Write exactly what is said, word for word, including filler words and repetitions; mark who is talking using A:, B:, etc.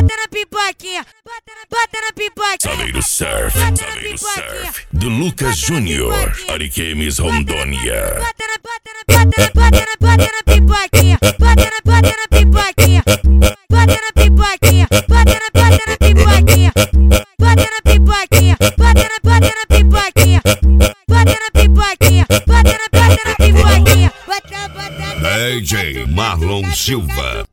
A: bota na pipoquinha, bota na, bota na pipoquinha.
B: Saleiro Surf, Saleiro Surf, do Lucas Júnior, Ariquemes, Rondônia.
A: Bota na, bota na, bota na, bota na, bota na pipoquinha, bota na, bota na pipoquinha, bota na pipoquinha, bota na, bota na pipoquinha, bota na pipoquinha, bota na, bota na pipoquinha, bota na pipoquinha, bota na, bota na pipoquinha, bota, bota na
B: D J Marlon Silva.